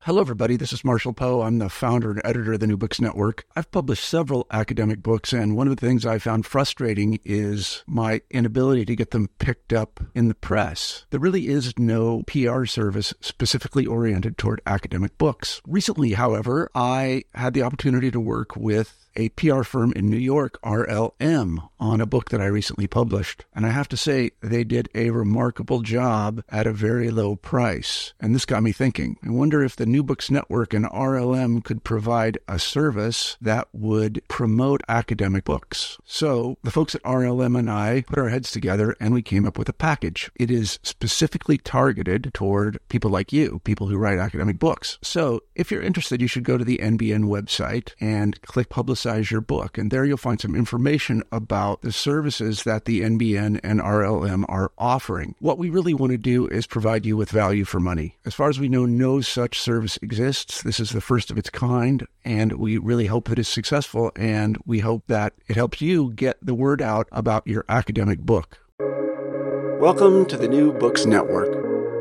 Hello, everybody. This is Marshall Poe. I'm the founder and editor of the New Books Network. I've published several academic books, and one of the things I found frustrating is my inability to get them picked up in the press. There really is no PR service specifically oriented toward academic books. Recently, however, I had the opportunity to work with a PR firm in New York, RLM, on a book that I recently published. And I have to say, they did a remarkable job at a very low price. And this got me thinking. I wonder if the New Books Network and RLM could provide a service that would promote academic books. So the folks at RLM and I put our heads together and we came up with a package. It is specifically targeted toward people like you, people who write academic books. So if you're interested, you should go to the NBN website and click Publicize Your Book. And there you'll find some information about the services that the NBN and RLM are offering. What we really want to do is provide you with value for money. As far as we know, no such service exists. This is the first of its kind, and we really hope that it's successful, and we hope that it helps you get the word out about your academic book. Welcome to the New Books Network.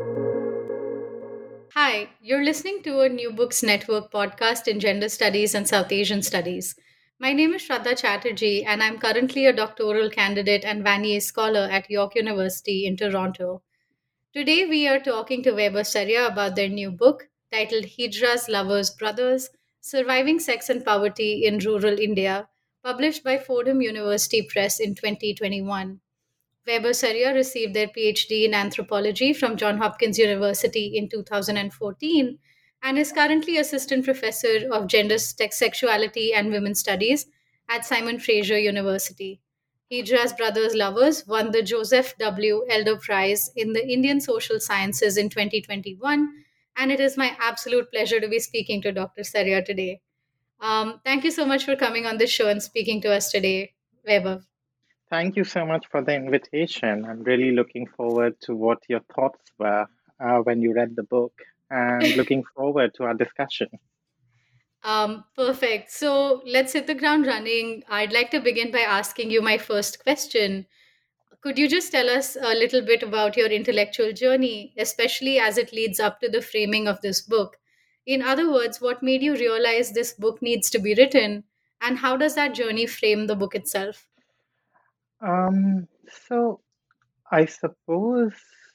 Hi, you're listening to a New Books Network podcast in gender studies and South Asian studies. My name is Shraddha Chatterjee, and I'm currently a doctoral candidate and Vanier scholar at York University in Toronto. Today, we are talking to Weber Saria about their new book titled Hijra's Lovers Brothers Surviving Sex and Poverty in Rural India, published by Fordham University Press in 2021. Weber Saria received their PhD in anthropology from Johns Hopkins University in 2014 and is currently assistant professor of gender, sexuality, and women's studies at Simon Fraser University. Hijra's Brothers Lovers won the Joseph W. Elder Prize in the Indian Social Sciences in 2021, and it is my absolute pleasure to be speaking to Dr. Saria today. Thank you so much for coming on this show and speaking to us today, Weber. Thank you so much for the invitation. I'm really looking forward to what your thoughts were when you read the book and looking forward to our discussion. Perfect. So let's hit the ground running. I'd like to begin by asking you my first question. Could you just tell us a little bit about your intellectual journey, especially as it leads up to the framing of this book? In other words, what made you realize this book needs to be written, and how does that journey frame the book itself? Um, so I suppose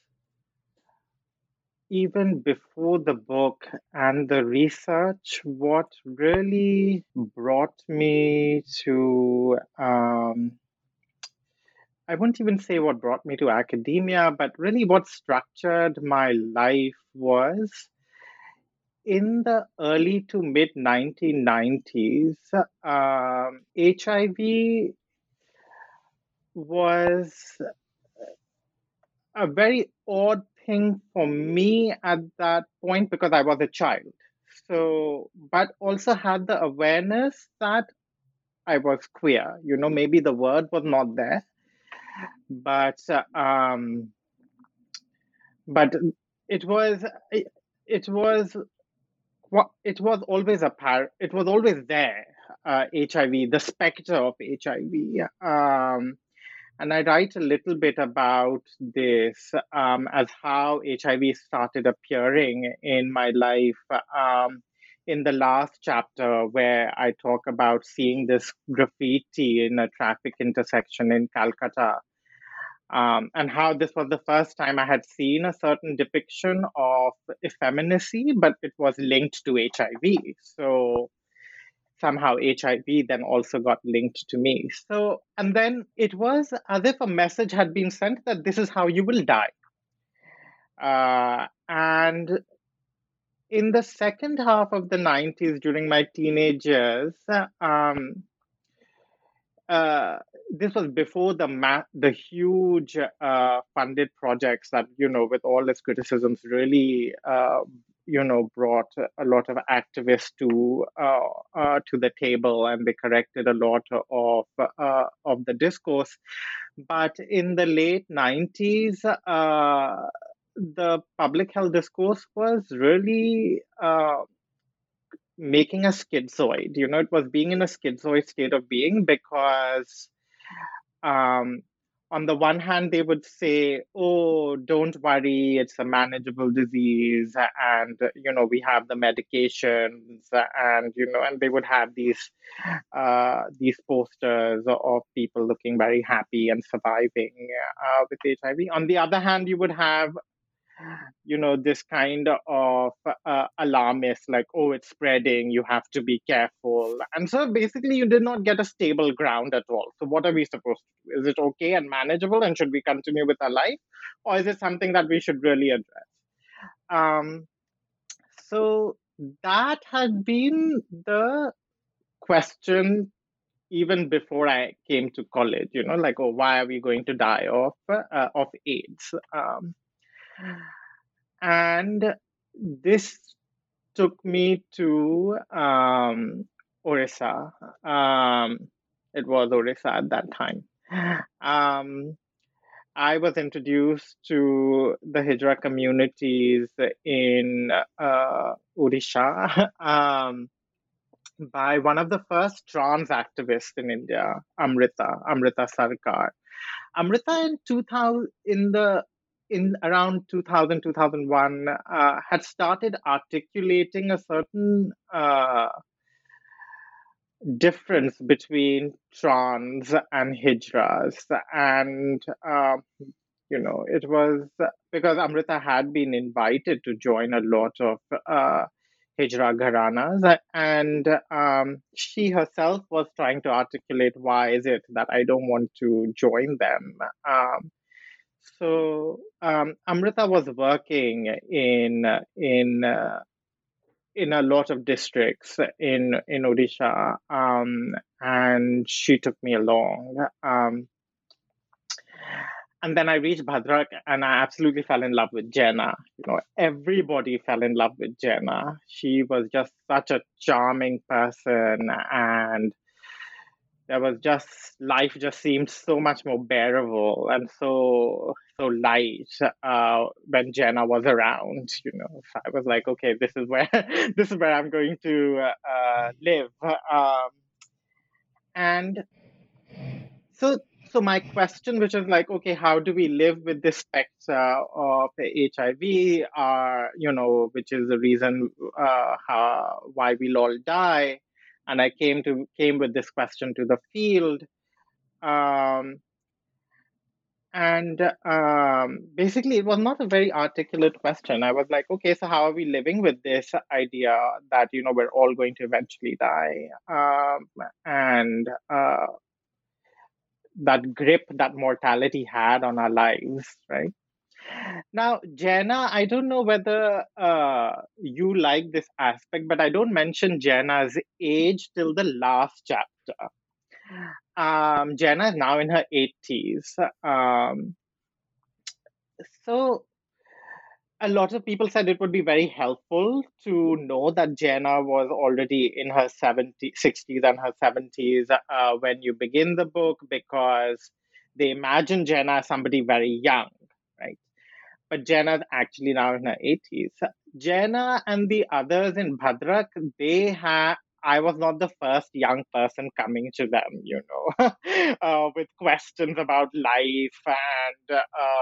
even before the book and the research, what really brought me to I wouldn't even say what brought me to academia, but really what structured my life was in the early to mid 1990s, HIV was a very odd thing for me at that point because I was a child. So, but also had the awareness that I was queer. Maybe the word was not there, but but it was it was it was always it was always there. HIV, the specter of HIV. And I write a little bit about this as how HIV started appearing in my life in the last chapter, where I talk about seeing this graffiti in a traffic intersection in Calcutta, and how this was the first time I had seen a certain depiction of effeminacy, but it was linked to HIV. So somehow HIV then also got linked to me. So, and then it was as if a message had been sent that this is how you will die. And in the second half of the 90s, during my teenage years, this was before the huge funded projects that, with all its criticisms, really brought a lot of activists to the table, and they corrected a lot of the discourse. But in the late 90s, the public health discourse was really making a schizoid. It was being in a schizoid state of being because um, on the one hand, they would say, "Oh, don't worry, it's a manageable disease, and we have the medications, and and they would have these posters of people looking very happy and surviving with HIV. On the other hand, you would have this kind of alarmist, like, oh, it's spreading, you have to be careful. And so basically, you did not get a stable ground at all. So, what are we supposed to do? Is it okay and manageable, and should we continue with our life? Or is it something that we should really address? Um, so, that had been the question even before I came to college, like, oh, why are we going to die of AIDS? And this took me to Orissa. It was Orissa at that time. I was introduced to the Hijra communities in Odisha by one of the first trans activists in India, Amrita Sarkar. Amrita in around 2000, 2001 had started articulating a certain difference between trans and hijras. And, it was because Amrita had been invited to join a lot of hijra gharanas, and she herself was trying to articulate why is it that I don't want to join them. Amrita was working in a lot of districts in Odisha, and she took me along. And then I reached Bhadrak, and I absolutely fell in love with Jenna. Everybody fell in love with Jenna. She was just such a charming person, and there was just life just seemed so much more bearable and so light when Jenna was around. So I was like, okay, this is where this is where I'm going to live. And so my question, which is like, okay, how do we live with this specter of HIV? Which is the reason why we'll all die. And I came with this question to the field. Basically, it was not a very articulate question. I was like, okay, so how are we living with this idea that, we're all going to eventually die? And that grip that mortality had on our lives, right? Now, Jenna, I don't know whether you like this aspect, but I don't mention Jenna's age till the last chapter. Jenna is now in her 80s. So a lot of people said it would be very helpful to know that Jenna was already in her 60s and her 70s when you begin the book, because they imagine Jenna as somebody very young, right? But Jenna's actually now in her 80s. Jenna and the others in Bhadrak, I was not the first young person coming to them, with questions about life and,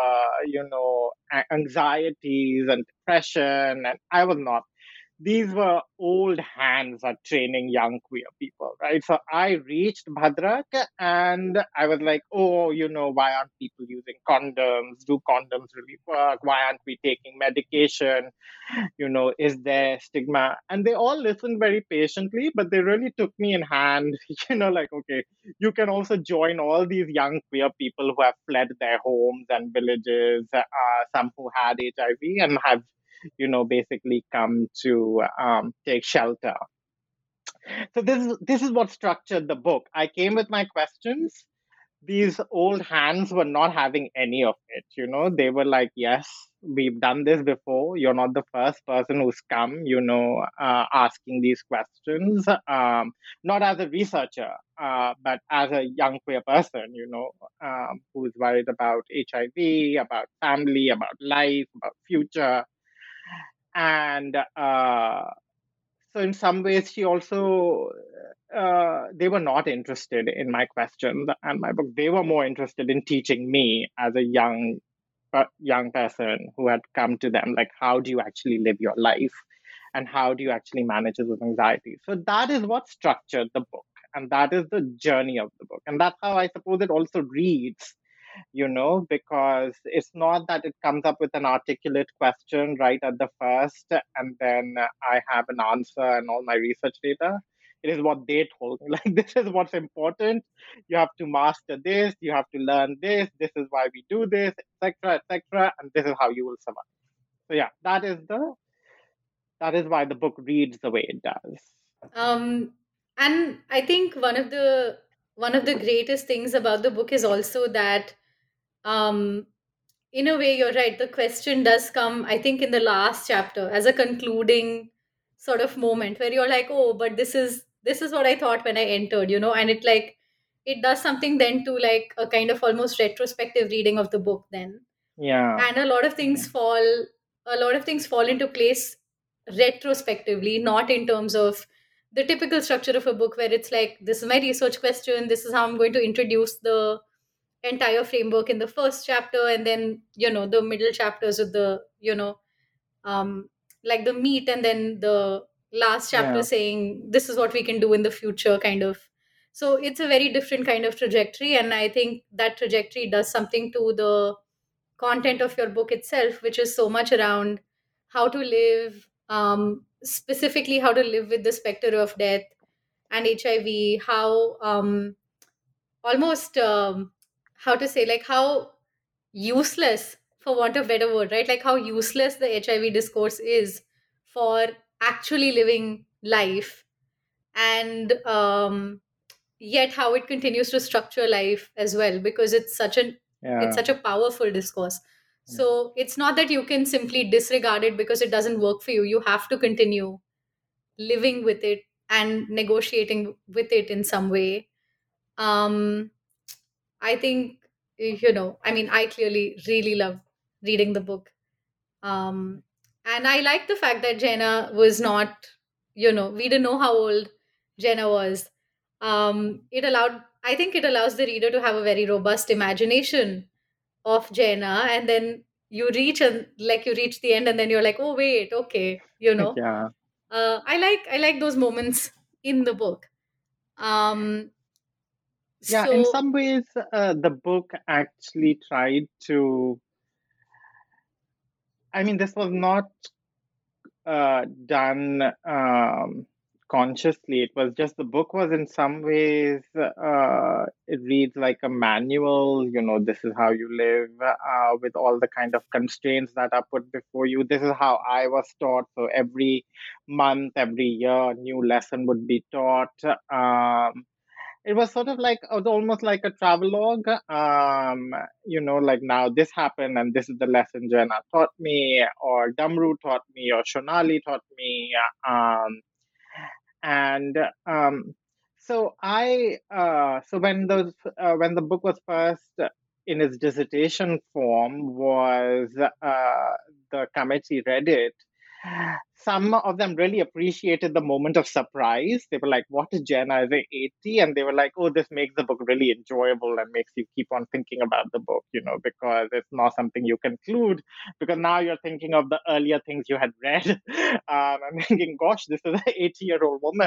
anxieties and depression. And I was not. These were old hands at training young queer people, right? So I reached Bhadrak and I was like, oh, why aren't people using condoms? Do condoms really work? Why aren't we taking medication? Is there stigma? And they all listened very patiently, but they really took me in hand, like, okay, you can also join all these young queer people who have fled their homes and villages, some who had HIV and have basically come to take shelter. So this is what structured the book. I came with my questions. These old hands were not having any of it. They were like, yes, we've done this before. You're not the first person who's come, asking these questions. Not as a researcher, but as a young queer person, who's worried about HIV, about family, about life, about future. And so in some ways, she also they were not interested in my questions and my book. They were more interested in teaching me as a young person who had come to them, like, how do you actually live your life and how do you actually manage it with anxiety. So that is what structured the book, and that is the journey of the book, and that's how I suppose it also reads, because it's not that it comes up with an articulate question right at the first and then I have an answer and all my research data. It is what they told me. Like, this is what's important. You have to master this. You have to learn this. This is why we do this, etc., etc., and this is how you will survive. So yeah, that is why the book reads the way it does. Um, and I think one of the greatest things about the book is also that, um, in a way, you're right. The question does come, I think, in the last chapter as a concluding sort of moment where you're like, oh, but this is what I thought when I entered, and it does something then to like a kind of almost retrospective reading of the book then, Yeah, and a lot of things fall into place retrospectively, not in terms of the typical structure of a book where it's like, this is my research question, this is how I'm going to introduce the entire framework in the first chapter, and then the middle chapters with the um like the meat, and then the last chapter yeah, saying this is what we can do in the future, kind of. So it's a very different kind of trajectory, and I think that trajectory does something to the content of your book itself, which is so much around how to live, specifically how to live with the specter of death and HIV, how almost how to say, like, how useless, for want of better word, right? Like how useless the HIV discourse is for actually living life, and yet how it continues to structure life as well, because it's yeah, such a powerful discourse. So it's not that you can simply disregard it because it doesn't work for you. You have to continue living with it and negotiating with it in some way. um I think, I mean, I clearly really love reading the book. And I like the fact that Jenna was not, we didn't know how old Jenna was. I think it allows the reader to have a very robust imagination of Jenna, and then you reach the end, and then you're like, oh wait, okay, yeah. I like those moments in the book. Um, Yeah, in so some ways, the book actually tried to. I mean, this was not done consciously. It was just the book was in some ways, it reads like a manual. This is how you live with all the kind of constraints that are put before you. This is how I was taught. So every month, every year, a new lesson would be taught. It was sort of like, it was almost like a travelogue. Like, now this happened and this is the lesson Jenna taught me, or Damru taught me, or Shonali taught me. um, and so I so when the book was first in its dissertation form, was the committee read it, some of them really appreciated the moment of surprise. They were like, what is Jenna? Is it 80? And they were like, oh, this makes the book really enjoyable and makes you keep on thinking about the book, because it's not something you conclude, because now you're thinking of the earlier things you had read. I'm thinking, gosh, this is an 80-year-old woman.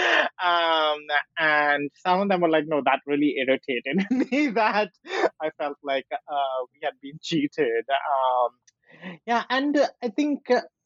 And some of them were like, no, that really irritated me, that I felt like we had been cheated. Yeah, and I think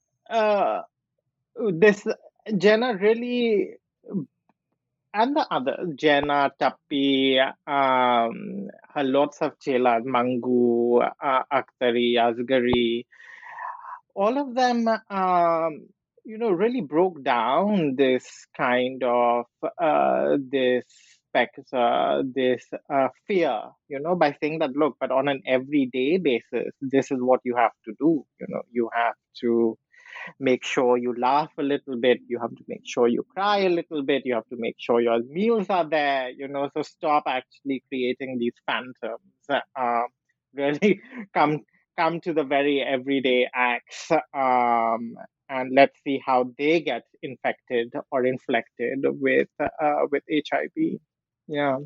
this Jenna really, and the others, Jenna, Tappi, her lots of chelas, Mangu, Akhtari, Asghari, all of them, really broke down this kind of this this fear, by saying that, look, but on an everyday basis, this is what you have to do. You have to make sure you laugh a little bit. You have to make sure you cry a little bit. You have to make sure your meals are there. So stop actually creating these phantoms. Really come come to the very everyday acts, and let's see how they get infected or inflected with HIV. Yeah.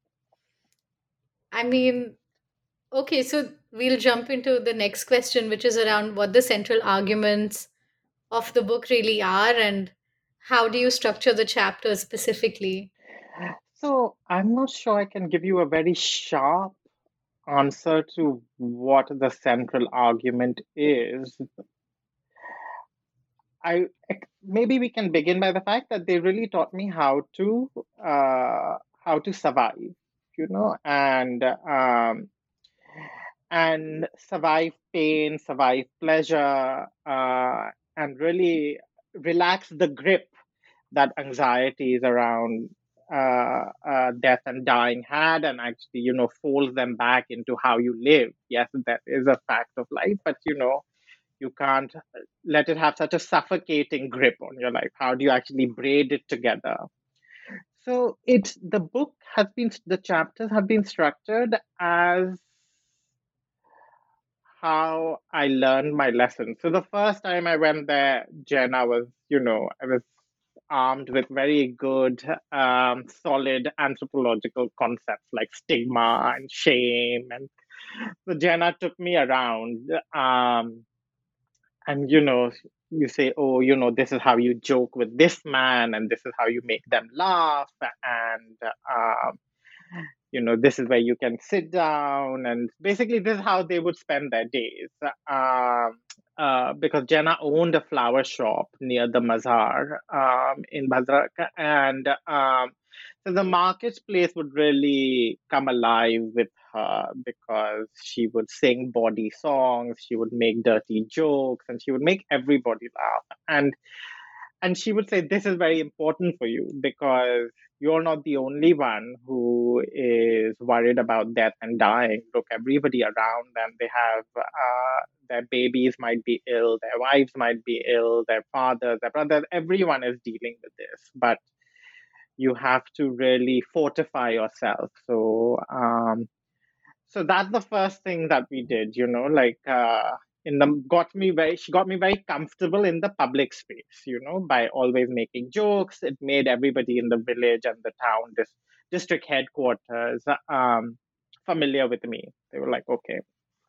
I mean, okay, so we'll jump into the next question, which is around what the central arguments of the book really are and how do you structure the chapters specifically? So I'm not sure I can give you a very sharp answer to what the central argument is. Maybe we can begin by the fact that they really taught me how to survive, and survive pain, survive pleasure, and really relax the grip that anxieties around death and dying had, and actually, fold them back into how you live. Yes, that is a fact of life, but you can't let it have such a suffocating grip on your life. How do you actually braid it together? So the chapters have been structured as how I learned my lesson. So the first time I went there, Jen, I was armed with very good, solid anthropological concepts like stigma and shame. And so Jenna took me around. And you say, oh, this is how you joke with this man, and this is how you make them laugh, and this is where you can sit down, and basically this is how they would spend their days. Because Jenna owned a flower shop near the Mazar in Bhadrak, and so the marketplace would really come alive with her because she would sing bawdy songs, she would make dirty jokes, and she would make everybody laugh. And she would say, this is very important for you because you're not the only one who is worried about death and dying. Look, everybody around them, they have their babies might be ill, their wives might be ill, their fathers, their brothers, everyone is dealing with this. But you have to really fortify yourself. So that's the first thing that we did, she got me very comfortable in the public space, by always making jokes. It made everybody in the village and the town, this district headquarters, familiar with me. They were like, okay.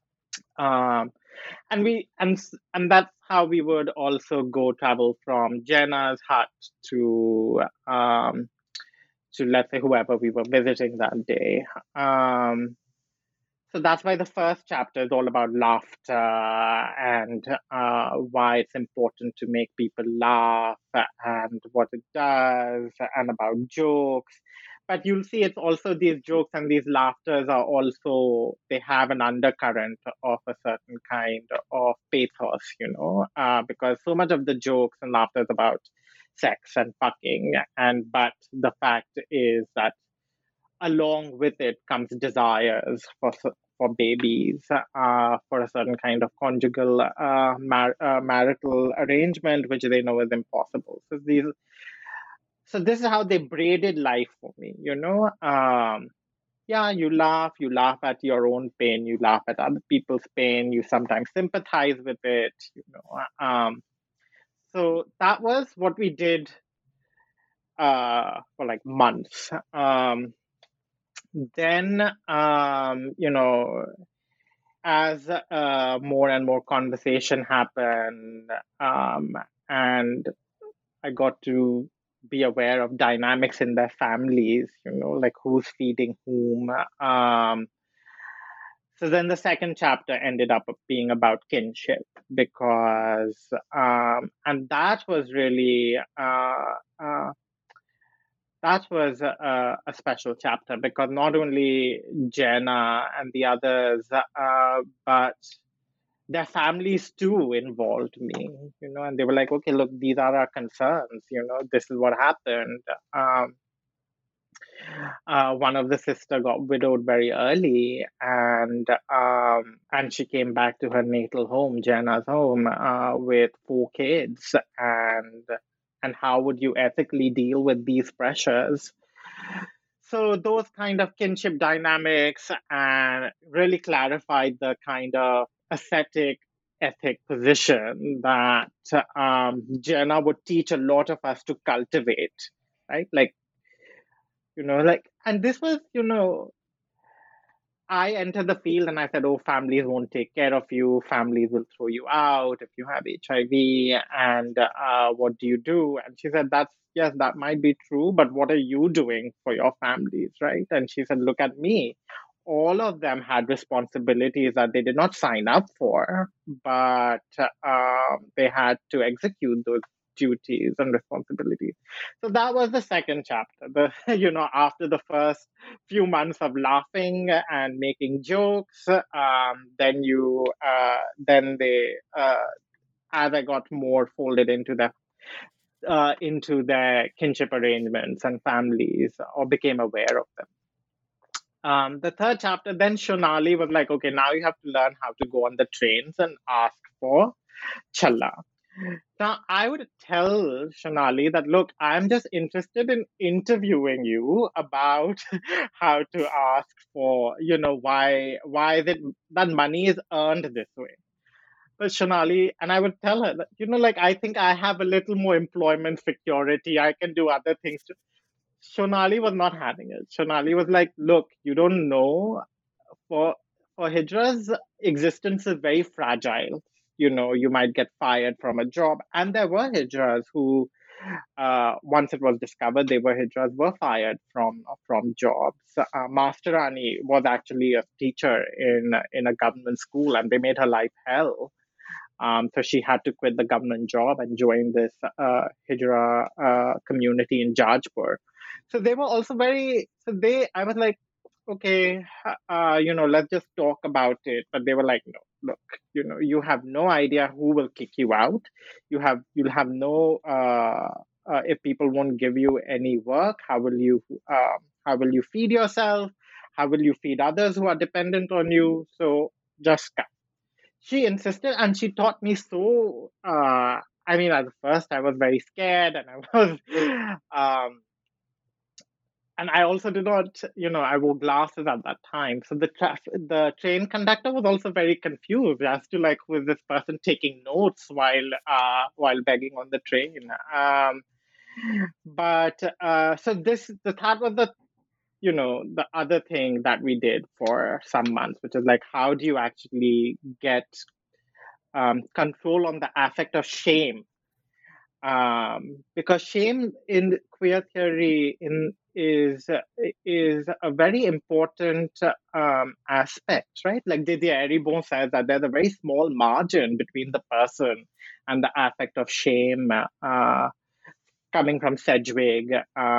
And that's how we would also go travel from Jenna's hut to let's say whoever we were visiting that day. So that's why the first chapter is all about laughter and why it's important to make people laugh and what it does, and about jokes. But you'll see it's also these jokes and these laughters they have an undercurrent of a certain kind of pathos, because so much of the jokes and laughter is about sex and fucking. But the fact is that along with it comes desires for babies, for a certain kind of conjugal marital arrangement, which they know is impossible. So this is how they braided life for me. Yeah, you laugh at your own pain, you laugh at other people's pain, you sometimes sympathize with it. So that was what we did for like months. Then as more and more conversation happened, and I got to be aware of dynamics in their families, like who's feeding whom. So then the second chapter ended up being about kinship, because and that was really a special chapter, because not only Jenna and the others, but their families too involved me, and they were like, okay, look, these are our concerns, this is what happened. One of the sister got widowed very early, and she came back to her natal home, Jenna's home, with 4 kids, and how would you ethically deal with these pressures? So those kind of kinship dynamics and really clarified the kind of ascetic ethic position that Jenna would teach a lot of us to cultivate, right? Like, and this was, I entered the field and I said, oh, families won't take care of you. Families will throw you out if you have HIV. And what do you do? And she said, yes, that might be true. But what are you doing for your families, right? And she said, look at me. All of them had responsibilities that they did not sign up for, but they had to execute those duties and responsibilities. So that was the second chapter. After the first few months of laughing and making jokes, then they, as I got more folded into their kinship arrangements and families, or became aware of them. The third chapter, then Shonali was like, okay, now you have to learn how to go on the trains and ask for challa. Now, I would tell Shonali that, look, I'm just interested in interviewing you about how to ask for, why is it that money is earned this way? But Shonali, and I would tell her that, I think I have a little more employment security. I can do other things too. Shonali was not having it. Shonali was like, look, you don't know, for Hidra's existence is very fragile. You might get fired from a job. And there were Hijras who, once it was discovered they were Hijras, were fired from jobs. Masterani was actually a teacher in a government school, and they made her life hell. So she had to quit the government job and join this Hijra community in Jajpur. So they were also I was like, okay, let's just talk about it. But they were like, no, look, you have no idea who will kick you out. You'll have no, if people won't give you any work, how will you feed yourself? How will you feed others who are dependent on you? So just cut. She insisted, and she taught me so. At first I was very scared, and and I also did not, I wore glasses at that time. So the train conductor was also very confused as to, like, who is this person taking notes while begging on the train. So that was the other thing that we did for some months, which is like, how do you actually get control on the affect of shame? Because shame in queer theory is a very important aspect, right? Like Didier Eribon says that there's a very small margin between the person and the affect of shame, coming from Sedgwick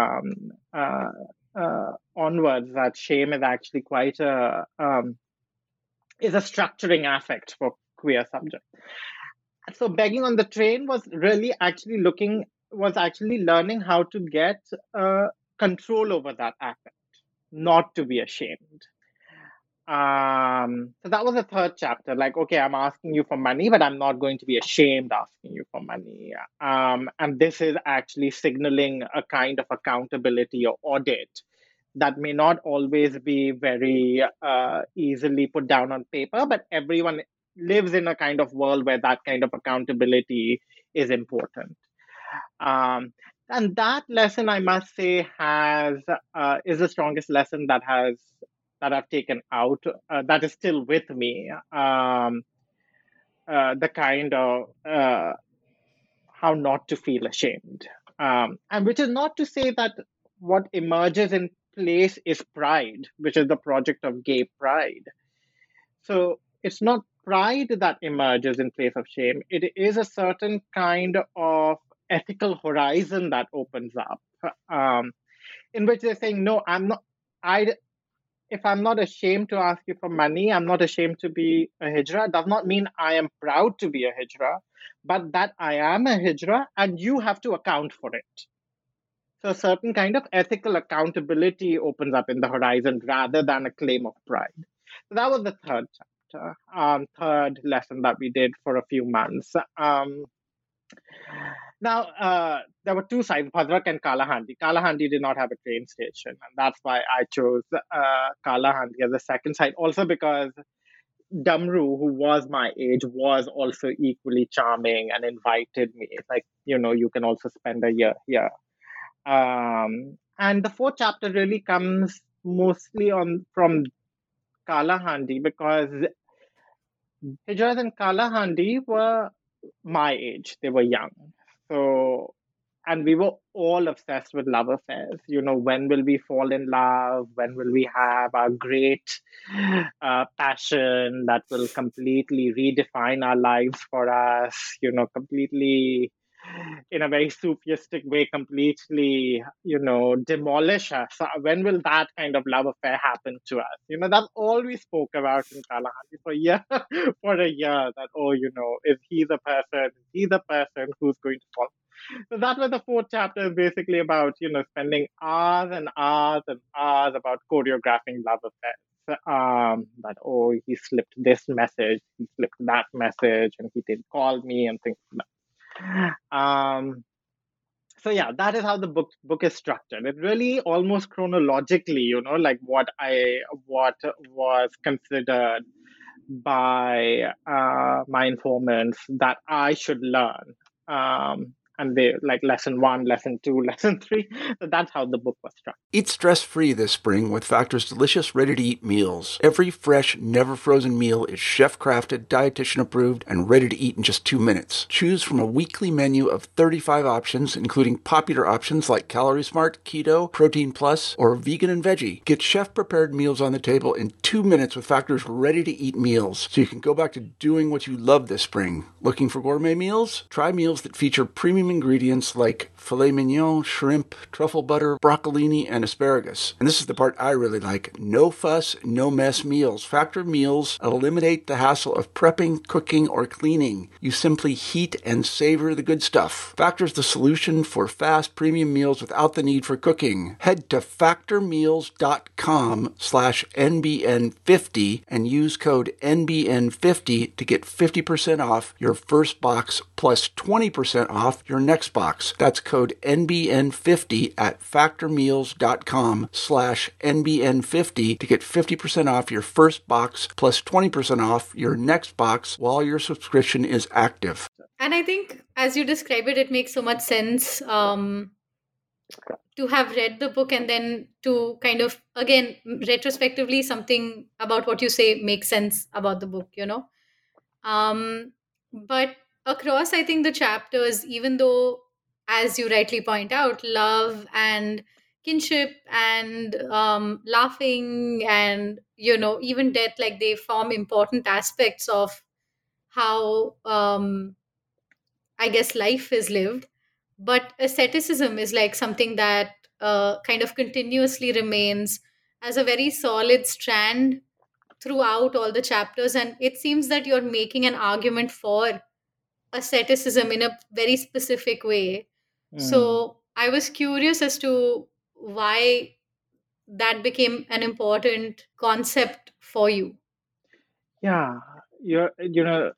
onwards. That shame is actually quite is a structuring affect for queer subjects. So begging on the train was really actually learning how to get control over that affect, not to be ashamed. So that was the third chapter. Like, okay, I'm asking you for money, but I'm not going to be ashamed asking you for money. And this is actually signaling a kind of accountability or audit that may not always be very easily put down on paper, but everyone lives in a kind of world where that kind of accountability is important. And that lesson, I must say, is the strongest lesson that I've taken out, that is still with me. The kind of how not to feel ashamed, and which is not to say that what emerges in place is pride, which is the project of gay pride. So it's not pride that emerges in place of shame. It is a certain kind of ethical horizon that opens up, in which they're saying, no, if I'm not ashamed to ask you for money, I'm not ashamed to be a Hijra. Does not mean I am proud to be a Hijra, but that I am a Hijra and you have to account for it. So a certain kind of ethical accountability opens up in the horizon rather than a claim of pride. So that was the third chapter, third lesson that we did for a few months. Now, there were two sides, Bhadrak and Kalahandi. Kalahandi did not have a train station, and that's why I chose Kalahandi as the second side. Also because Damru, who was my age, was also equally charming and invited me. Like, you can also spend a year here. And the fourth chapter really comes mostly on from Kalahandi, because Hijaz and Kalahandi were my age. They were young. So, and we were all obsessed with love affairs. When will we fall in love? When will we have our great passion that will completely redefine our lives for us? Completely, in a very sufistic way, completely, demolish us. When will that kind of love affair happen to us? That's all we spoke about in Kalahari for a year, for a year. That, is he the person? Is he the person who's going to fall? So that was the fourth chapter, is basically about, spending hours and hours and hours about choreographing love affairs. That, he slipped this message, he slipped that message, and he didn't call me, and things like that. So yeah, that is how the book is structured. It really almost chronologically, like what was considered by my informants that I should learn. And they like lesson 1, lesson 2, lesson 3. So that's how the book was structured. Eat stress-free this spring with Factor's delicious ready-to-eat meals. Every fresh, never-frozen meal is chef-crafted, dietitian-approved, and ready to eat in just 2 minutes. Choose from a weekly menu of 35 options, including popular options like Calorie Smart, Keto, Protein Plus, or Vegan and Veggie. Get chef-prepared meals on the table in 2 minutes with Factor's ready-to-eat meals, so you can go back to doing what you love this spring. Looking for gourmet meals? Try meals that feature premium ingredients like filet mignon, shrimp, truffle butter, broccolini, and asparagus. And this is the part I really like. No fuss, no mess meals. Factor meals eliminate the hassle of prepping, cooking, or cleaning. You simply heat and savor the good stuff. Factor's the solution for fast premium meals without the need for cooking. Head to factormeals.com/NBN50 and use code NBN50 to get 50% off your first box plus 20% off your next box. That's code NBN50 at factormeals.com/NBN50 to get 50% off your first box plus 20% off your next box while your subscription is active. And I think, as you describe it, it makes so much sense to have read the book and then to kind of, again, retrospectively, something about what you say makes sense about the book, But across, I think, the chapters, even though, as you rightly point out, love and kinship and laughing and, even death, like they form important aspects of how, I guess, life is lived. But asceticism is like something that kind of continuously remains as a very solid strand throughout all the chapters. And it seems that you're making an argument for asceticism in a very specific way. So I was curious as to why that became an important concept for you. Yeah, you're you know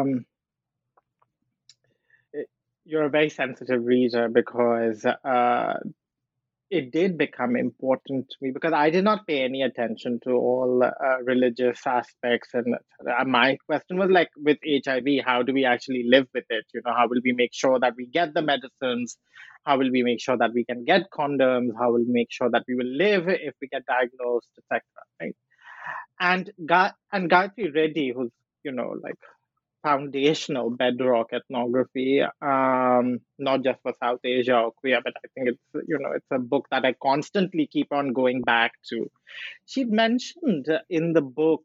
you're a very sensitive reader, because it did become important to me, because I did not pay any attention to all religious aspects. And my question was like, with HIV, how do we actually live with it? How will we make sure that we get the medicines? How will we make sure that we can get condoms? How will we make sure that we will live if we get diagnosed, etc. Right? And Gayatri Reddy, who's like foundational bedrock ethnography, not just for South Asia or queer, but I think it's a book that I constantly keep on going back to. She mentioned in the book,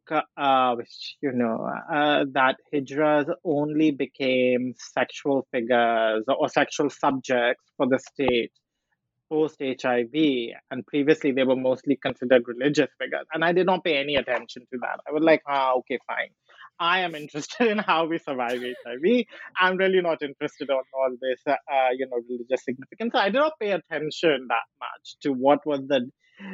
that hijras only became sexual figures or sexual subjects for the state post HIV, and previously they were mostly considered religious figures. And I did not pay any attention to that. I was like, okay, fine. I am interested in how we survive HIV. I'm really not interested on all this, religious significance. So I did not pay attention that much to what was the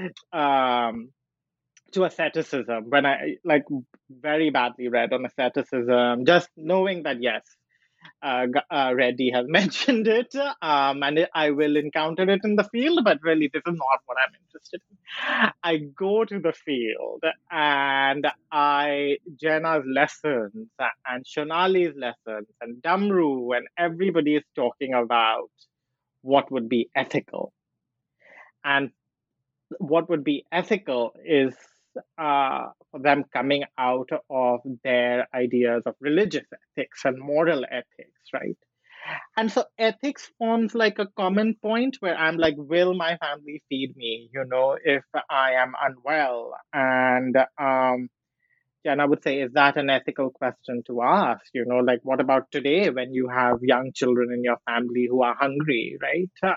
to asceticism, when I like very badly read on asceticism, just knowing that yes, Reddy has mentioned it, and I will encounter it in the field, but really, this is not what I'm interested in. I go to the field and Jenna's lessons and Shonali's lessons and Damru and everybody is talking about what would be ethical. And what would be ethical is for them coming out of their ideas of religious ethics and moral ethics, right? And so ethics forms like a common point where I'm like, will my family feed me, if I am unwell? And I would say, is that an ethical question to ask? Like, what about today when you have young children in your family who are hungry, right?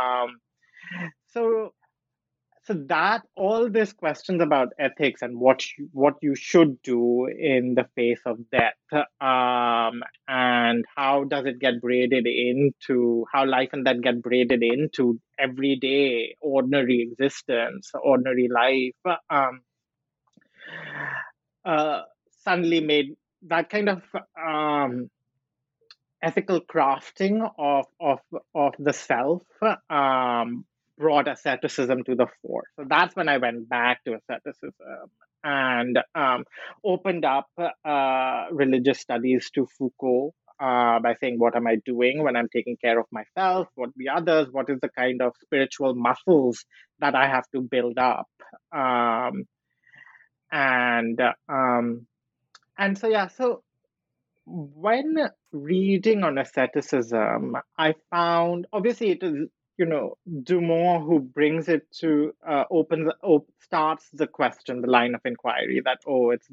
So that all these questions about ethics and what you should do in the face of death, and how does it get braided into how life and death get braided into everyday ordinary existence, ordinary life, uh, suddenly made that kind of ethical crafting of the self, brought asceticism to the fore. So that's when I went back to asceticism and opened up religious studies to Foucault, by saying, what am I doing when I'm taking care of myself? What the others? What is the kind of spiritual muscles that I have to build up? Um, and and so yeah, so when reading on asceticism, I found, obviously it is, Dumont who brings it to starts the question, the line of inquiry that, oh, it's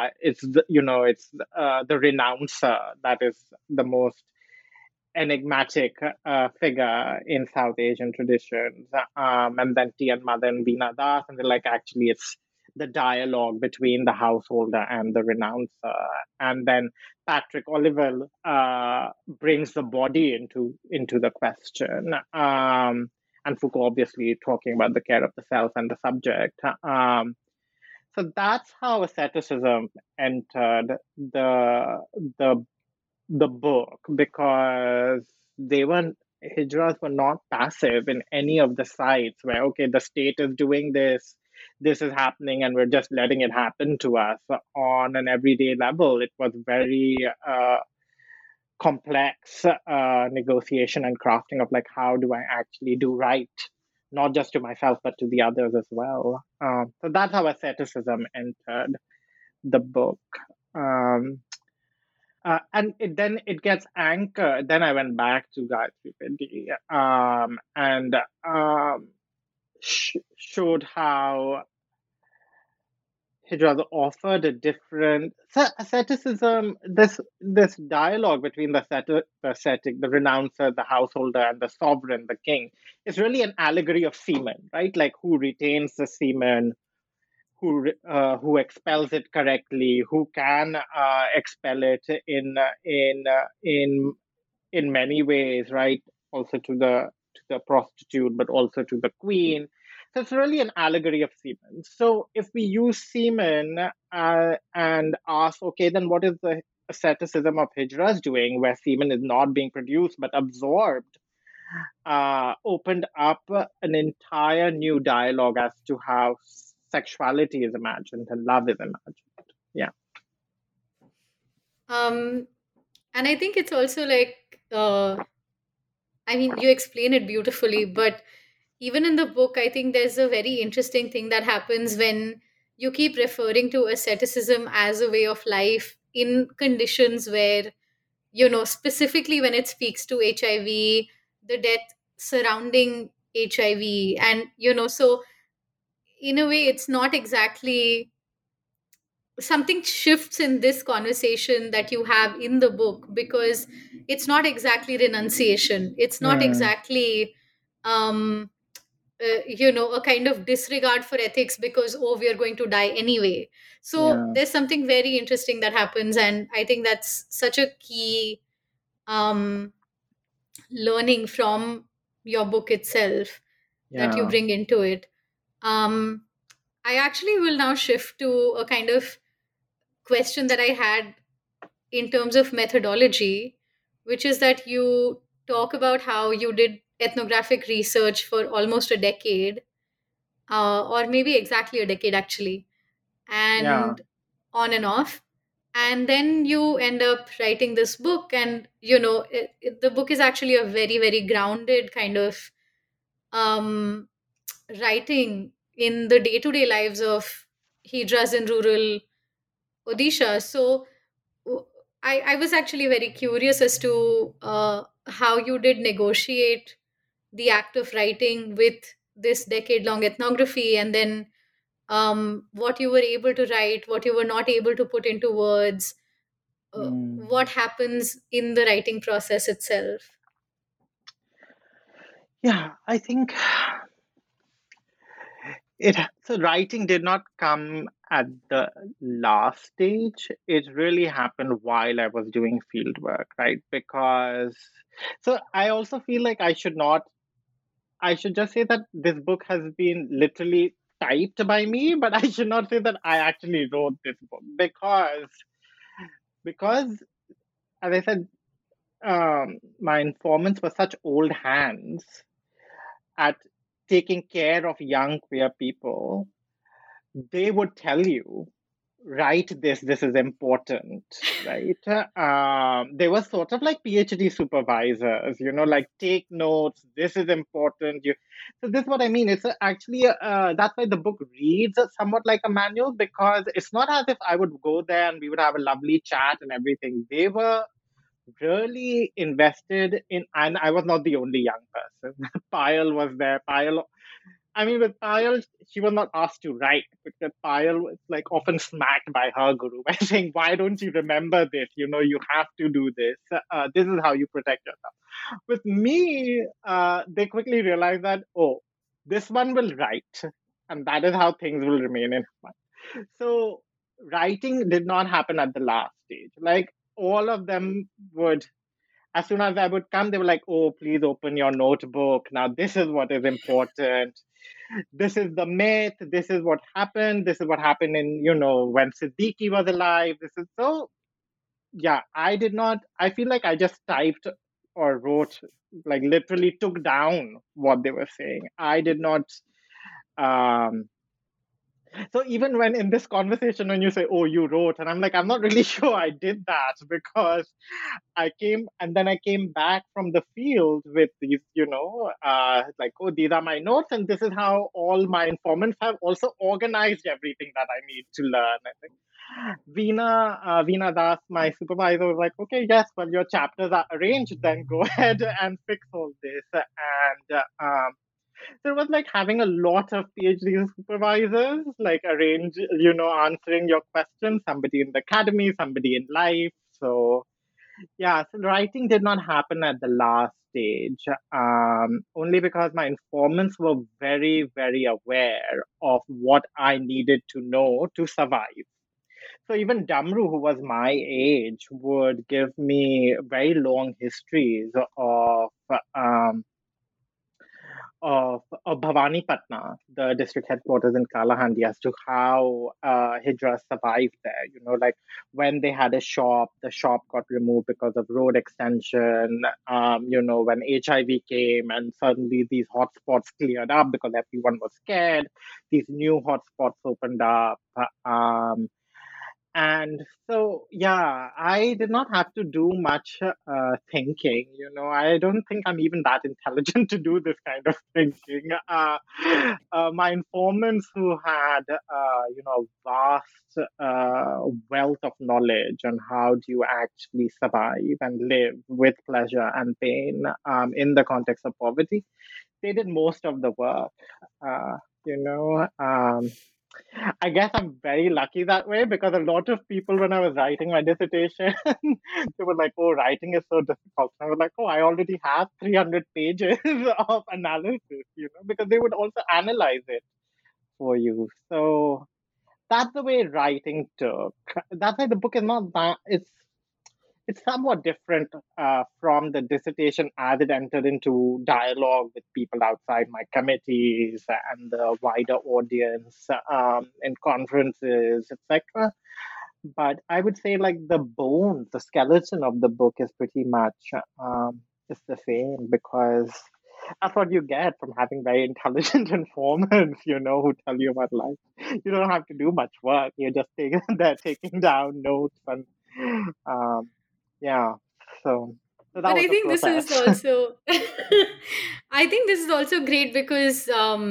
the renouncer that is the most enigmatic figure in South Asian traditions, and then Tian Mother and Veena Das, and they're like, actually, it's the dialogue between the householder and the renouncer. And then Patrick Oliver brings the body into the question. And Foucault obviously talking about the care of the self and the subject. So that's how asceticism entered the the book, because hijras were not passive in any of the sites where, okay, the state is doing this is happening, and we're just letting it happen to us on an everyday level. It was very complex negotiation and crafting of, like, how do I actually do right, not just to myself but to the others as well. So that's how asceticism entered the book. And then it gets anchored. Then I went back to Gayatri Reddy, and showed how Hijra offered a different asceticism. This dialogue between the ascetic, the renouncer, the householder, and the sovereign, the king, is really an allegory of semen, right? Like, who retains the semen, who expels it correctly, who can expel it in many ways, right? Also to the prostitute, but also to the queen. So it's really an allegory of semen. So if we use semen and ask, okay, then what is the asceticism of hijras doing, where semen is not being produced but absorbed, opened up an entire new dialogue as to how sexuality is imagined and love is imagined. Yeah. And I think it's also like, I mean, you explain it beautifully, but even in the book, I think there's a very interesting thing that happens when you keep referring to asceticism as a way of life in conditions where, specifically when it speaks to HIV, the death surrounding HIV, and, so in a way, it's not exactly something shifts in this conversation that you have in the book, because it's not exactly renunciation, it's not Mm, exactly um a kind of disregard for ethics because, oh, we are going to die anyway. So yeah. there's something very interesting that happens, and I think that's such a key um learning from your book itself that you Yeah. bring into it. um I actually will now shift to a kind of question that I had in terms of methodology, which is that you talk about how you did ethnographic research for almost a decade, or maybe exactly a decade actually, Yeah. and on and off. And then you end up writing this book, and the book is actually a very, very grounded kind of um, writing in the day to day lives of Hijras in rural Odisha. So w- I was actually very curious as to how you did negotiate the act of writing with this decade long ethnography, and then what you were able to write, what you were not able to put into words, what Mm. happens in the writing process itself. Yeah, I think it so writing did not come at the last stage. It really happened while I was doing field work, right? Because so I also feel like I should just say that this book has been literally typed by me, but I should not say that I actually wrote this book because as I said, my informants were such old hands at taking care of young queer people. They would tell you, write this is important, right? They were sort of like PhD supervisors, like take notes, this is important. So this is what I mean. It's actually, that's why the book reads somewhat like a manual, because it's not as if I would go there and we would have a lovely chat and everything. They were really invested in, and I was not the only young person. Payal was there. With Payal, she was not asked to write, because Payal was like often smacked by her guru by saying, "Why don't you remember this? You have to do this. This is how you protect yourself." With me, they quickly realized that, oh, this one will write, and that is how things will remain in mind. So writing did not happen at the last stage. Like all of them would, as soon as I would come, they were like, "Oh, please open your notebook. Now, this is what is important. This is the myth. This is what happened. This is what happened in, when Siddiqui was alive. This is so." Yeah, I did not, I feel like I just typed or wrote, like literally took down what they were saying. I did not, um, so even when in this conversation, when you say, "Oh, you wrote," and I'm like, I'm not really sure I did that, because I came back from the field with these, like, "Oh, these are my notes, and this is how all my informants have also organized everything that I need to learn." I think Veena Das, my supervisor, was like, "Okay, yes, well, your chapters are arranged, then go ahead and fix all this." And so it was like having a lot of PhD supervisors, like arrange, answering your questions, somebody in the academy, somebody in life. So yeah, so writing did not happen at the last stage, only because my informants were very, very aware of what I needed to know to survive. So even Damru, who was my age, would give me very long histories um, of Bhavani Patna, the district headquarters in Kalahandi, as to how Hijra survived there. Like when they had a shop, the shop got removed because of road extension. When HIV came and suddenly these hotspots cleared up because everyone was scared, these new hotspots opened up. And so, yeah, I did not have to do much thinking. I don't think I'm even that intelligent to do this kind of thinking. My informants, who had, vast wealth of knowledge on how do you actually survive and live with pleasure and pain in the context of poverty, they did most of the work. Uh, you know. I guess I'm very lucky that way, because a lot of people, when I was writing my dissertation, they were like, "Oh, writing is so difficult." And I was like, "Oh, I already have 300 pages of analysis," because they would also analyze it for you. So that's the way writing took. That's why the book is not that, it's somewhat different from the dissertation, as it entered into dialogue with people outside my committees and the wider audience in conferences, etc. But I would say like the bones, the skeleton of the book is pretty much just the same, because that's what you get from having very intelligent informants, who tell you about life. You don't have to do much work. You're just they're taking down notes and um, yeah. So that But was I the think this is process. also I think this is also great because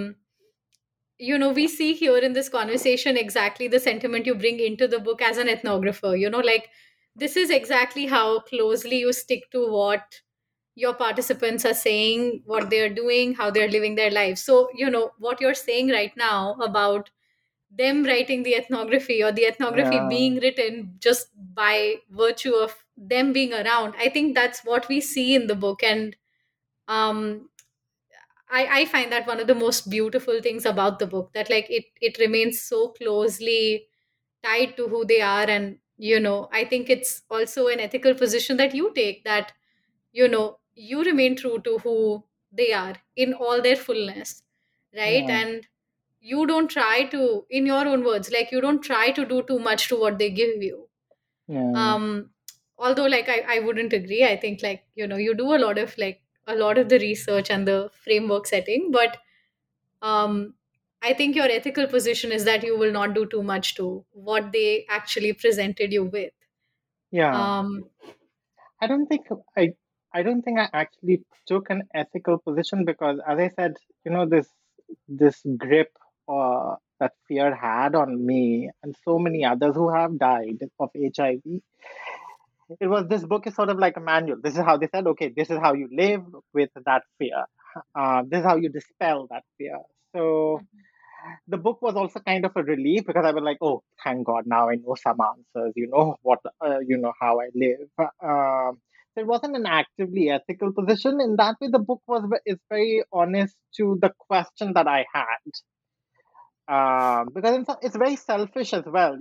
we see here in this conversation exactly the sentiment you bring into the book as an ethnographer. Like this is exactly how closely you stick to what your participants are saying, what they're doing, how they're living their lives. So, what you're saying right now about them writing the ethnography or the ethnography Yeah, being written just by virtue of them being around, I think that's what we see in the book. And um, I find that one of the most beautiful things about the book, that like it remains so closely tied to who they are. And I think it's also an ethical position that you take, that you remain true to who they are in all their fullness, right? yeah, And you don't try to, in your own words, like you don't try to do too much to what they give you. yeah, um Although like I wouldn't agree. I think like you do a lot of the research and the framework setting, but um I think your ethical position is that you will not do too much to what they actually presented you with. yeah. um I don't think I I don't think I actually took an ethical position, because, as I said, this grip that fear had on me and so many others who have died of HIV. It was This book is sort of like a manual. This is how they said, okay, this is how you live with that fear. This is how you dispel that fear. So the book was also kind of a relief, because I was like, oh, thank God, now I know some answers. How I live. So it wasn't an actively ethical position. In that way, the book is very honest to the question that I had. Because it's very selfish as well,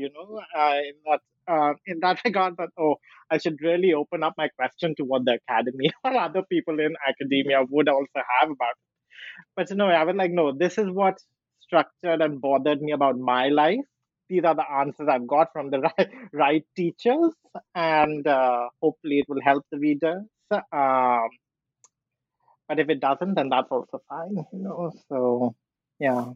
in that regard, that, oh, I should really open up my question to what the academy or other people in academia would also have about it. But no, I was like, no, this is what structured and bothered me about my life. These are the answers I've got from the right teachers, and hopefully it will help the readers. But if it doesn't, then that's also fine. So, yeah,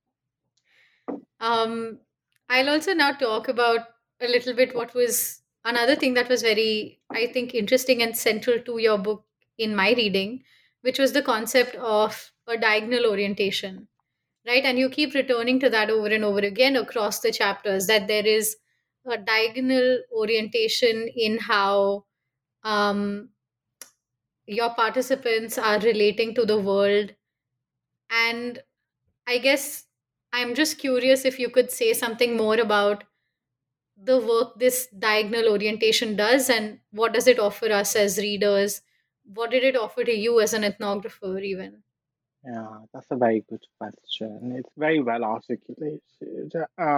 Um, I'll also now talk about a little bit what was another thing that was very, I think, interesting and central to your book in my reading, which was the concept of a diagonal orientation, right? And you keep returning to that over and over again across the chapters, that there is a diagonal orientation in how um, your participants are relating to the world. And I guess I'm just curious if you could say something more about the work this diagonal orientation does, and what does it offer us as readers? What did it offer to you as an ethnographer, even? yeah, that's a very good question. It's very well articulated.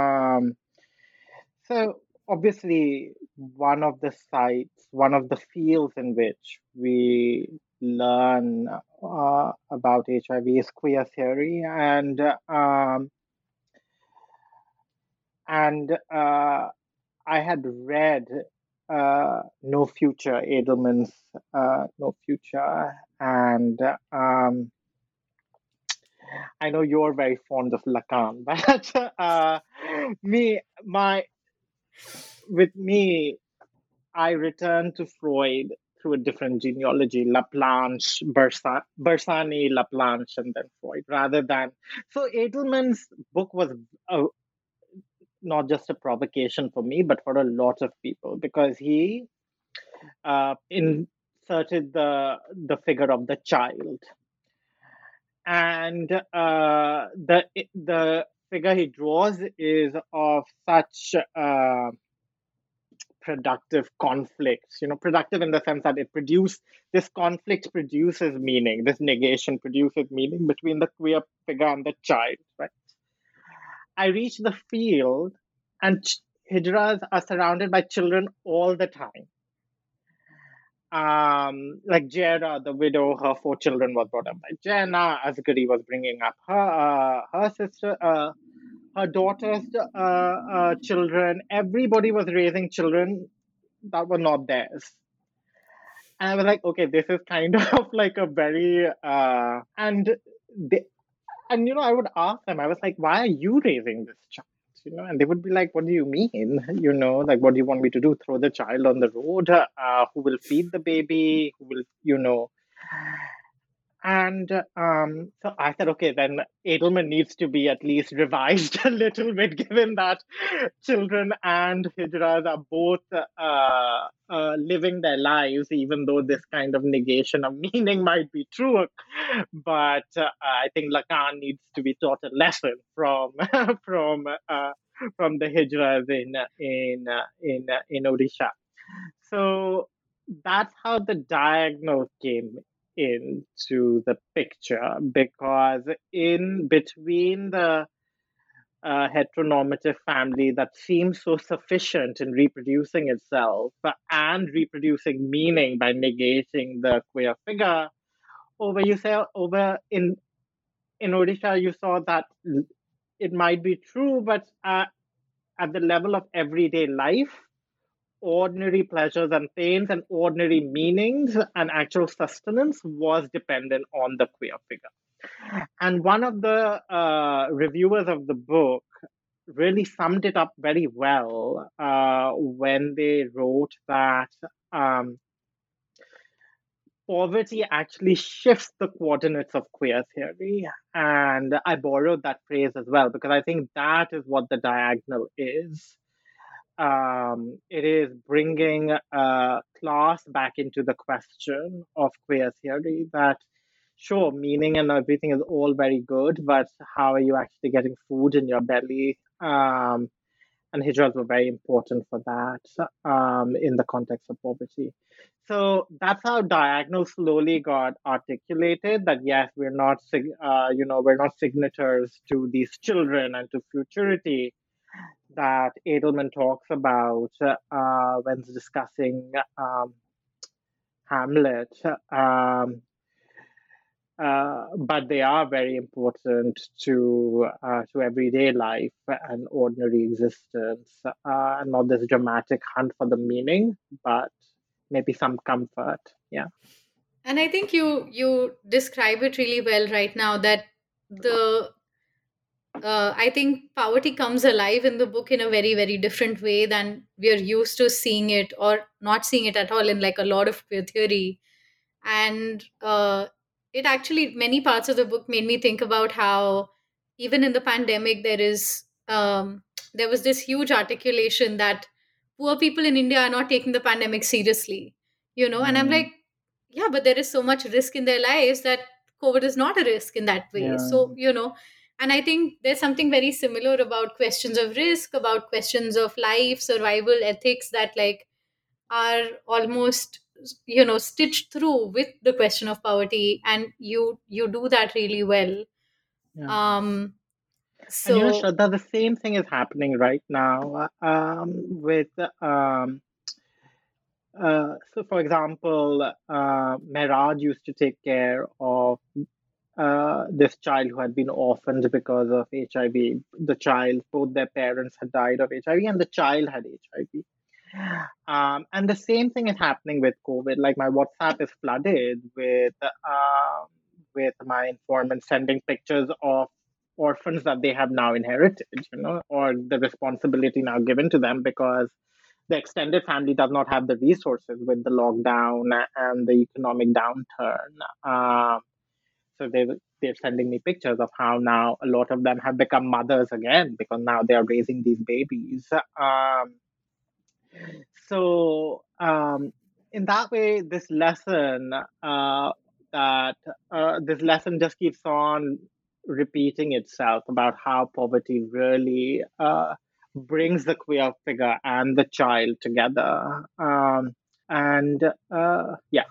So obviously, one of the fields in which we learn about HIV is queer theory, and I had read No Future, Edelman's No Future, and I know you're very fond of Lacan, but me, my with me, I returned to Freud through a different genealogy: Laplanche, Bersani, Laplanche, and then Freud, rather than. So Edelman's book was uh, not just a provocation for me, but for a lot of people, because he inserted the figure of the child, and the figure he draws is of such productive conflicts. Productive in the sense that this conflict produces meaning, this negation produces meaning between the queer figure and the child, right? I reach the field, and hijras are surrounded by children all the time. Like Jera, the widow, her 4 children was brought up by Jenna. Asgari was bringing up her sister, her daughter's children. Everybody was raising children that were not theirs. And I was like, okay, this is kind of like a very and they, and I would ask them, I was like, why are you raising this child? And they would be like, what do you mean? Like, what do you want me to do? Throw the child on the road? Who will feed the baby? Who will, And so I said, okay, then Edelman needs to be at least revised a little bit, given that children and hijras are both living their lives, even though this kind of negation of meaning might be true. But I think Lacan needs to be taught a lesson from from the hijras in Odisha. So that's how the diagonal came into the picture, because in between the heteronormative family that seems so sufficient in reproducing itself and reproducing meaning by negating the queer figure, over in Odisha, you saw that it might be true, but at the level of everyday life, ordinary pleasures and pains and ordinary meanings and actual sustenance was dependent on the queer figure. And one of the reviewers of the book really summed it up very well when they wrote that poverty actually shifts the coordinates of queer theory. And I borrowed that phrase as well, because I think that is what the diagonal is. It is bringing class back into the question of queer theory, that sure, meaning and everything is all very good, but how are you actually getting food in your belly? And hijras were very important for that in the context of poverty. So that's how diagonal slowly got articulated. That yes, we're not signatories to these children and to futurity that Edelman talks about when discussing Hamlet. But they are very important to everyday life and ordinary existence, and not this dramatic hunt for the meaning, but maybe some comfort. Yeah. And I think you describe it really well right now, that the I think poverty comes alive in the book in a very, very different way than we are used to seeing it, or not seeing it at all in like a lot of queer theory. And it actually, many parts of the book made me think about how even in the pandemic there was this huge articulation that poor people in India are not taking the pandemic seriously, and I'm like, yeah, but there is so much risk in their lives that COVID is not a risk in that way. Yeah. So, and I think there's something very similar about questions of risk, about questions of life, survival, ethics, that like are almost stitched through with the question of poverty, and you do that really well. Yeah. um And so Shraddha, the same thing is happening right now with so, for example, Mehraj used to take care of this child who had been orphaned because of HIV. The child, both their parents had died of HIV, and the child had HIV. And the same thing is happening with COVID. Like my WhatsApp is flooded with my informants sending pictures of orphans that they have now inherited, or the responsibility now given to them because the extended family does not have the resources with the lockdown and the economic downturn. So they're sending me pictures of how now a lot of them have become mothers again because now they are raising these babies. So in that way, this lesson just keeps on repeating itself about how poverty really brings the queer figure and the child together. And yeah.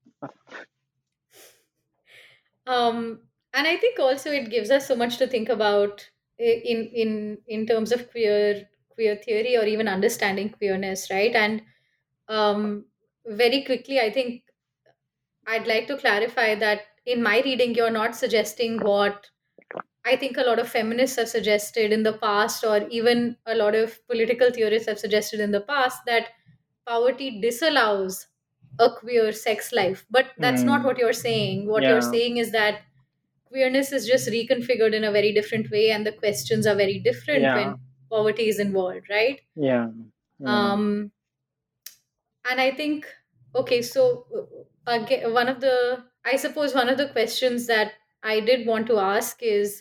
and I think also it gives us so much to think about in terms of queer theory, or even understanding queerness, right? And very quickly, I think I'd like to clarify that in my reading, you're not suggesting what I think a lot of feminists have suggested in the past, or even a lot of political theorists have suggested in the past, that poverty disallows a queer sex life. But that's not Mm, what you're saying. What you're yeah, saying is that queerness is just reconfigured in a very different way, and the questions are very different yeah, when poverty is involved, right? yeah, yeah. Um, and I think, okay, so again, I suppose one of the questions that I did want to ask is,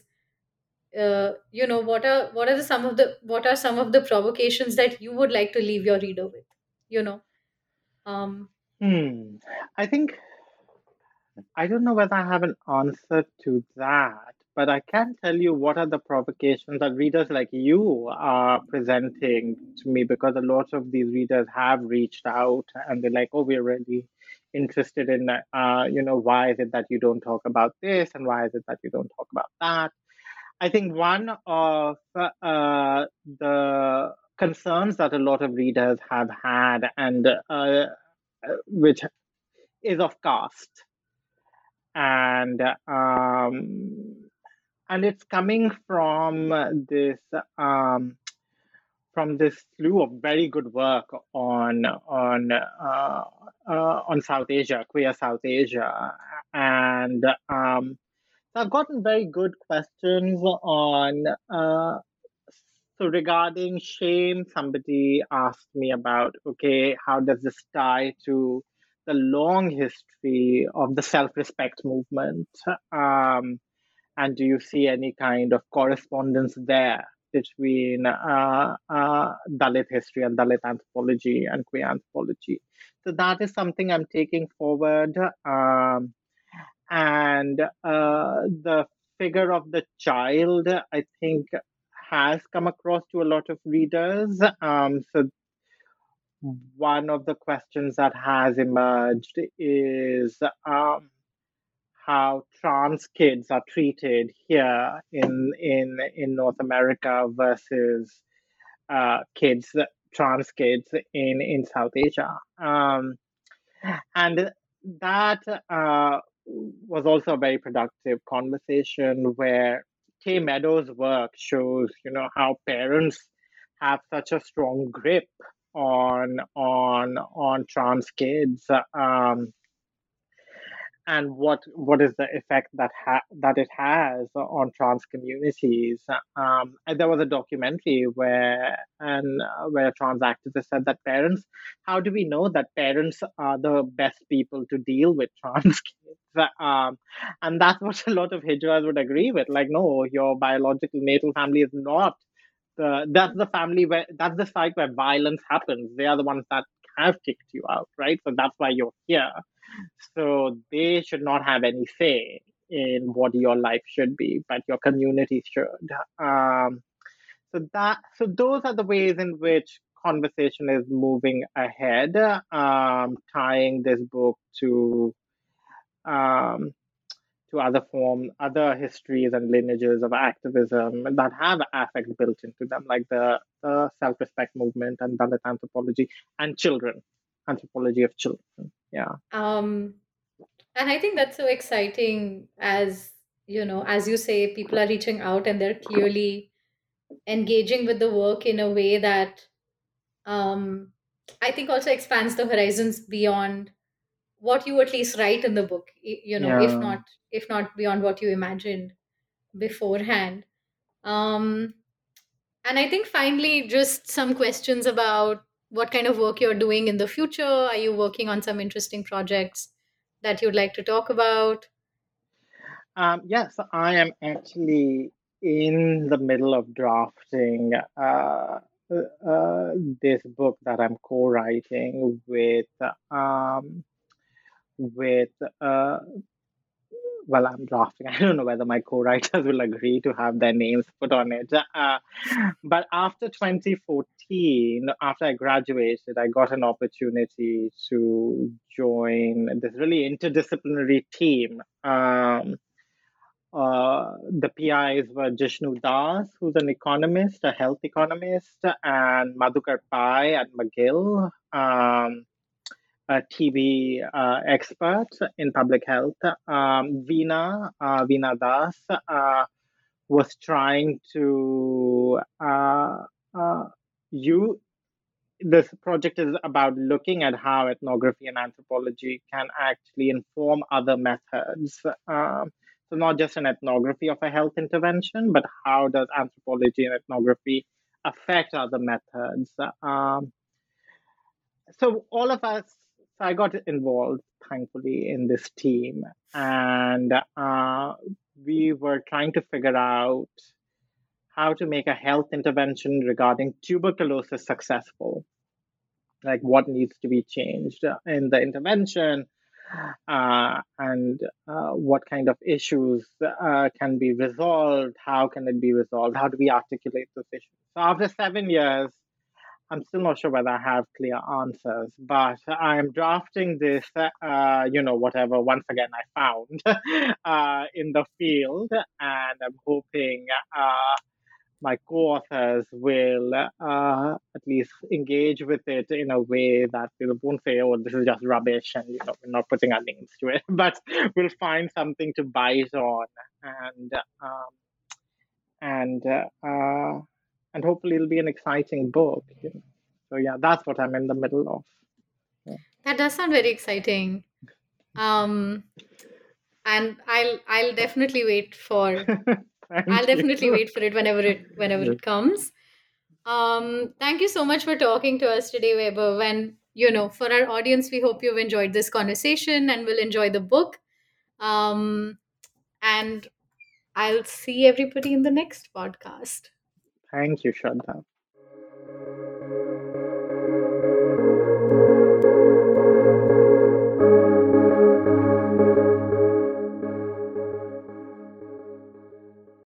what are some of the provocations that you would like to leave your reader with? You know, um, Hmm. I think I don't know whether I have an answer to that, but I can tell you what are the provocations that readers like you are presenting to me, because a lot of these readers have reached out and they're like, "Oh, we're really interested in, why is it that you don't talk about this, and why is it that you don't talk about that?" I think one of the concerns that a lot of readers have had, and which is of caste, and and it's coming this um, from this slew of very good work on South Asia, queer South Asia, and so I've gotten very good questions on. So regarding shame, somebody asked me about, okay, how does this tie to the long history of the self-respect movement? Um, and do you see any kind of correspondence there between Dalit history and Dalit anthropology and queer anthropology? So that is something I'm taking forward. And the figure of the child, I think, has come across to a lot of readers. So one of the questions that has emerged is how trans kids are treated here in North America versus kids, trans kids in South Asia. And that was also a very productive conversation where Kay Meadows' work shows, how parents have such a strong grip on trans kids, and what is the effect that it has on trans communities. And there was a documentary where a trans activist said that parents, how do we know that parents are the best people to deal with trans kids? And that's what a lot of Hijras would agree with. Like, no, your biological natal family is not that's the family where that's the site where violence happens. They are the ones that have kicked you out, right? So that's why you're here. So they should not have any say in what your life should be, but your community should. So those are the ways in which conversation is moving ahead, tying this book um, to other histories and lineages of activism that have affect built into them, like the self-respect movement and Dalit anthropology and children, anthropology of children. Yeah. um, and I think that's so exciting, as as you say, people are reaching out and they're clearly engaging with the work in a way that, um, I think, also expands the horizons beyond what you at least write in the book. If Yeah. not beyond what you imagined beforehand. Um, and I think finally, just some questions about what kind of work you're doing in the future. Are you working on some interesting projects that you'd like to talk about? Yes, I am actually in the middle of drafting this book that I'm co-writing um, with well, I'm drafting. I don't know whether my co-writers will agree to have their names put on it. But after 2014, after I graduated, I got an opportunity to join this really interdisciplinary team. The PIs were Jishnu Das, who's an economist, a health economist, and Madhukar Pai at McGill, a TB expert in public health, Veena Das, was trying to you. This project is about looking at how ethnography and anthropology can actually inform other methods. So not just an ethnography of a health intervention, but how does anthropology and ethnography affect other methods? So all of us, so I got involved, thankfully, in this team, and we were trying to figure out how to make a health intervention regarding tuberculosis successful, like what needs to be changed in the intervention, and what kind of issues can be resolved, how can it be resolved, how do we articulate those issues. So after 7 years, I'm still not sure whether I have clear answers, but I'm drafting this, whatever, once again, I found in the field, and I'm hoping my co-authors will at least engage with it in a way that they won't say, "Oh, this is just rubbish," and we're not putting our names to it, but we'll find something to bite on, and um, and and hopefully it'll be an exciting book. So yeah, that's what I'm in the middle of. Yeah. That does sound very exciting. Um, and I'll definitely wait for I'll Thank definitely you. wait for it whenever it comes. Thank you so much for talking to us today, Weber. When for our audience, we hope you've enjoyed this conversation and will enjoy the book. Um, and I'll see everybody in the next podcast. Thank you, Shraddha.